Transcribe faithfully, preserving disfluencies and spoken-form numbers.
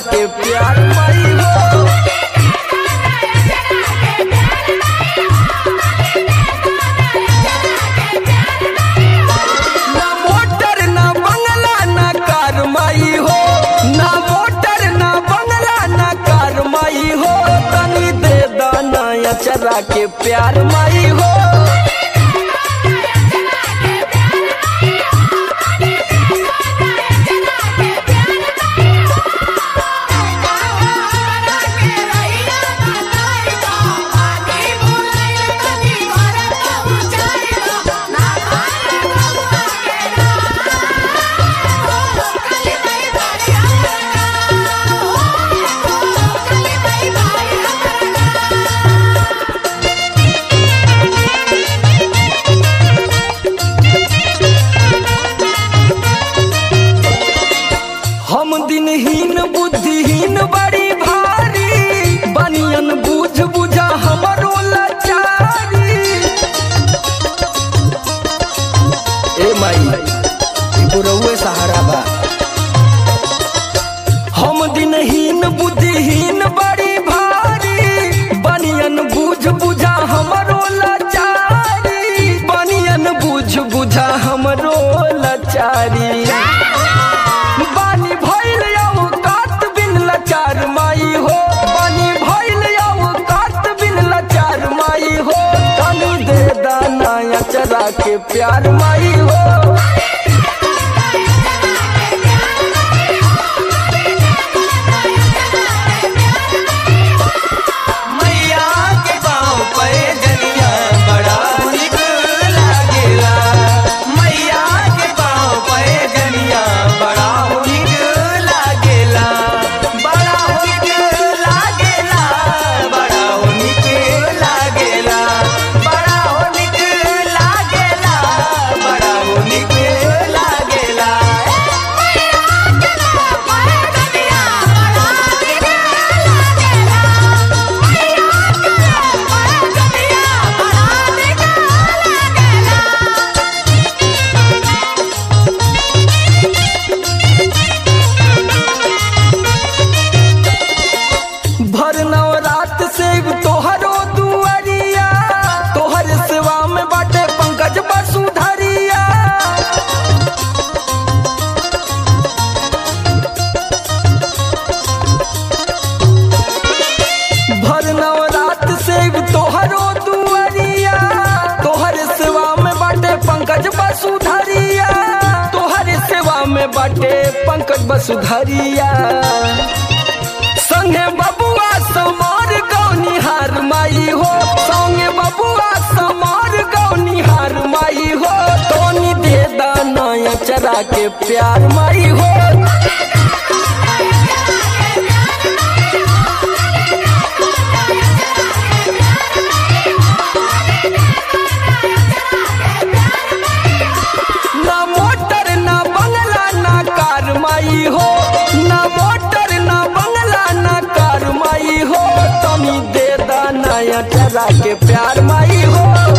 के प्यार माई हो। ना मोटर ना बंगला ना कार माई हो, ना मोटर ना बंगला ना कार माई हो, तनी दे दाना अचरा के प्यार माई हो। हम दिनहीन बुद्धिहीन बड़ी भारी, बनियन बूझ बुझा हमरो लाचारी। ए माई बुरौए सहारा बा। हम दिनहीन बुद्धिहीन बड़ी भारी, बनियन बूझ बुझा हमरो लाचारी, बनियन बूझ बुझा हमरो लाचारी। बानी भइल औकात बिन लाचार माई हो, बानी भइल औकात बिन लाचार माई हो, तनी दे दाना अचरा के प्यार माई हो। मैया के पाँव पे जनिया बड़ा निक लागेला, मैया के पाँव पे जनिया बड़ा निक लागेला, बड़ा निक लागेला, बड़ा निक लागेला, बड़ा निक लागेला, बड़ा निक लागेला। भर नवरात से तोहरो दुआरिया, तोहर सेवा में बाटे पंकज वसुधरिया। भर नवरात से तोहरो दुआरिया, तोहर सेवा में बाटे पंकज वसुधरिया, तोहर सेवा में बाटे पंकज वसुधरिया। संगे बबुआ समार गौनिहार माई हो, संगे बबुआ समार गौनिहार माई हो, तोनी दे दाना अचरा के प्यार माई हो। ना मोटर ना बंगला ना कार माई हो, ना मोटर ना बंगला ना कार माई हो, तनी दे दाना अचरा के प्यार माई हो।